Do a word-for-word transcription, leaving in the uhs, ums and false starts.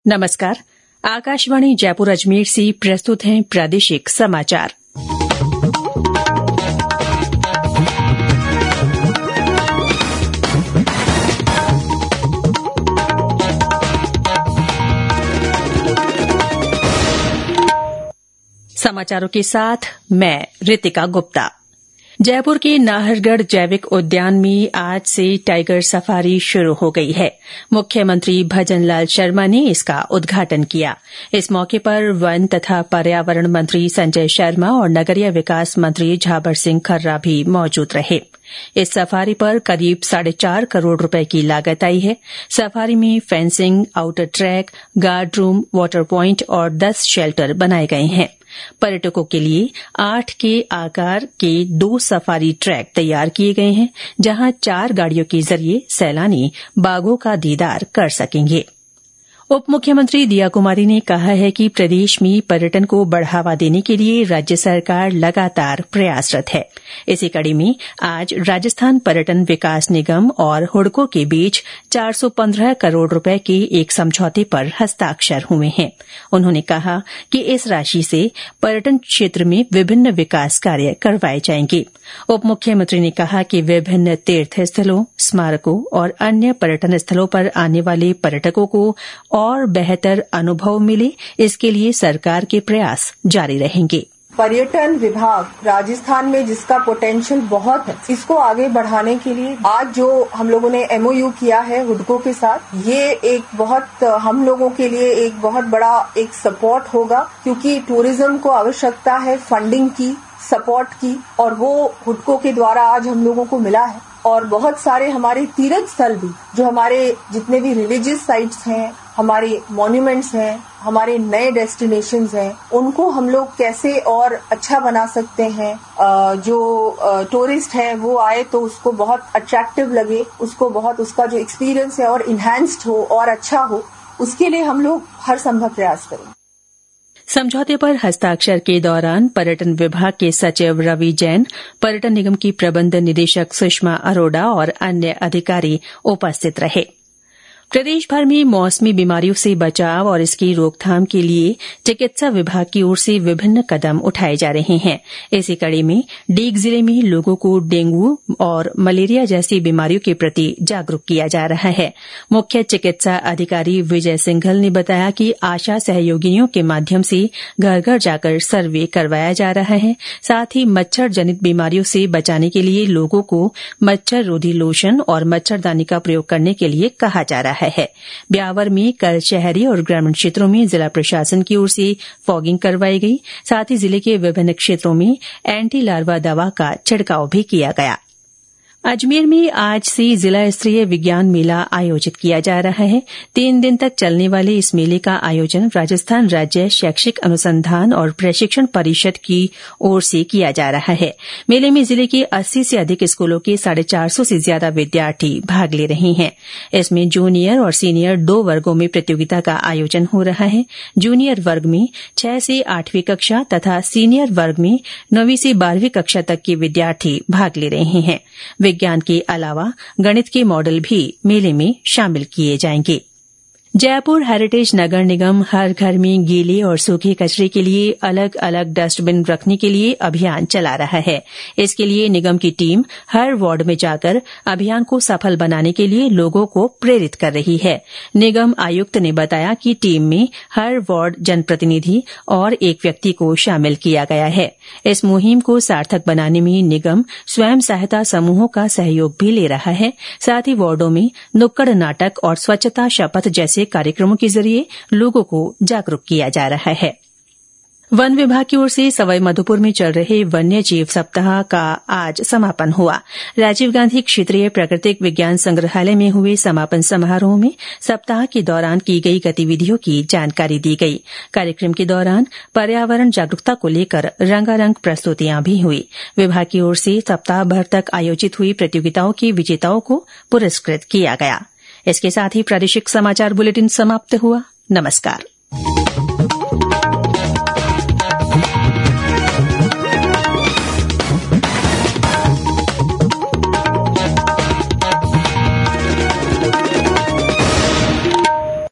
नमस्कार। आकाशवाणी जयपुर अजमेर से प्रस्तुत हैं प्रादेशिक समाचार। समाचारों के साथ मैं रितिका गुप्ता। जयपुर के नाहरगढ़ जैविक उद्यान में आज से टाइगर सफारी शुरू हो गई है। मुख्यमंत्री भजनलाल शर्मा ने इसका उद्घाटन किया। इस मौके पर वन तथा पर्यावरण मंत्री संजय शर्मा और नगरीय विकास मंत्री झाबर सिंह खर्रा भी मौजूद रहे। इस सफारी पर करीब साढ़े चार करोड़ रुपए की लागत आई है। सफारी में fencing, outer track, guard room, water point और दस शेल्टर बनाए गए हैं। पर्यटकों के लिए आठ के आकार के दो सफारी ट्रैक तैयार किए गए हैं, जहां चार गाड़ियों के जरिए सैलानी बाघों का दीदार कर सकेंगे। उप मुख्यमंत्री दिया कुमारी ने कहा है कि प्रदेश में पर्यटन को बढ़ावा देने के लिए राज्य सरकार लगातार प्रयासरत है। इसी कड़ी में आज राजस्थान पर्यटन विकास निगम और हुडको के बीच चार सौ पंद्रह करोड़ रुपए के एक समझौते पर हस्ताक्षर हुए हैं। उन्होंने कहा कि इस राशि से पर्यटन क्षेत्र में विभिन्न विकास कार्य करवाए जाएंगे। उप मुख्यमंत्री ने कहा कि विभिन्न तीर्थ स्थलों, स्मारकों और अन्य पर्यटन स्थलों पर आने वाले पर्यटकों को और बेहतर अनुभव मिले, इसके लिए सरकार के प्रयास जारी रहेंगे। पर्यटन विभाग राजस्थान में जिसका पोटेंशियल बहुत है, इसको आगे बढ़ाने के लिए आज जो हम लोगों ने एमओयू किया है हुडको के साथ, ये एक बहुत हम लोगों के लिए एक बहुत बड़ा एक सपोर्ट होगा, क्योंकि टूरिज्म को आवश्यकता है फंडिंग की, सपोर्ट की, और वो हुडको के द्वारा आज हम लोगों को मिला है। और बहुत सारे हमारे तीर्थ स्थल भी, जो हमारे जितने भी रिलीजियस साइट्स हैं, हमारे मॉन्यूमेंट्स हैं, हमारे नए डेस्टिनेशंस हैं, उनको हम लोग कैसे और अच्छा बना सकते हैं। जो टूरिस्ट है वो आए तो उसको बहुत अट्रैक्टिव लगे, उसको बहुत उसका जो एक्सपीरियंस है और इन्हांस्ड हो और अच्छा हो, उसके लिए हम लोग हर संभव प्रयास करेंगे। समझौते पर हस्ताक्षर के दौरान पर्यटन विभाग के सचिव रवि जैन, पर्यटन निगम की प्रबंध निदेशक सुषमा अरोड़ा और अन्य अधिकारी उपस्थित रहे। प्रदेश भर में मौसमी बीमारियों से बचाव और इसकी रोकथाम के लिए चिकित्सा विभाग की ओर से विभिन्न कदम उठाए जा रहे हैं। इसी कड़ी में डीग जिले में लोगों को डेंगू और मलेरिया जैसी बीमारियों के प्रति जागरूक किया जा रहा है। मुख्य चिकित्सा अधिकारी विजय सिंघल ने बताया कि आशा सहयोगिनियों के माध्यम से घर घर जाकर सर्वे करवाया जा रहा है। साथ ही मच्छर जनित बीमारियों से बचाने के लिए लोगों को मच्छर रोधी लोशन और मच्छरदानी का प्रयोग करने के लिए कहा जा रहा है है। ब्यावर में कल शहरी और ग्रामीण क्षेत्रों में जिला प्रशासन की ओर से फॉगिंग करवाई गई। साथ ही जिले के विभिन्न क्षेत्रों में एंटी लार्वा दवा का छिड़काव भी किया गया। अजमेर में आज से जिला स्तरीय विज्ञान मेला आयोजित किया जा रहा है। तीन दिन तक चलने वाले इस मेले का आयोजन राजस्थान राज्य शैक्षिक अनुसंधान और प्रशिक्षण परिषद की ओर से किया जा रहा है। मेले में जिले के अस्सी से अधिक स्कूलों के साढ़े चार सौ से ज्यादा विद्यार्थी भाग ले रहे हैं। इसमें जूनियर और सीनियर दो वर्गों में प्रतियोगिता का आयोजन हो रहा है। जूनियर वर्ग में छह से आठवीं कक्षा तथा सीनियर वर्ग में नौवीं से बारहवीं कक्षा तक के विद्यार्थी भाग ले रहे हैं। विज्ञान के अलावा गणित के मॉडल भी मेले में शामिल किए जाएंगे। जयपुर हेरिटेज नगर निगम हर घर में गीले और सूखे कचरे के लिए अलग अलग डस्टबिन रखने के लिए अभियान चला रहा है। इसके लिए निगम की टीम हर वार्ड में जाकर अभियान को सफल बनाने के लिए लोगों को प्रेरित कर रही है। निगम आयुक्त ने बताया कि टीम में हर वार्ड जनप्रतिनिधि और एक व्यक्ति को शामिल किया गया है। इस मुहिम को सार्थक बनाने में निगम स्वयं सहायता समूहों का सहयोग भी ले रहा है। साथ ही वार्डों में नुक्कड़ नाटक और स्वच्छता शपथ जैसे कार्यक्रमों के जरिए लोगों को जागरूक किया जा रहा है। वन विभाग की ओर से सवाई माधोपुर में चल रहे वन्य जीव सप्ताह का आज समापन हुआ। राजीव गांधी क्षेत्रीय प्राकृतिक विज्ञान संग्रहालय में हुए समापन समारोह में सप्ताह के दौरान की गई गतिविधियों की जानकारी दी गई। कार्यक्रम के दौरान पर्यावरण जागरूकता को लेकर रंगारंग प्रस्तुतियां भी हुई। विभाग की ओर से सप्ताह भर तक आयोजित हुई प्रतियोगिताओं के विजेताओं को पुरस्कृत किया गया। इसके साथ ही प्रादेशिक समाचार बुलेटिन समाप्त हुआ। नमस्कार।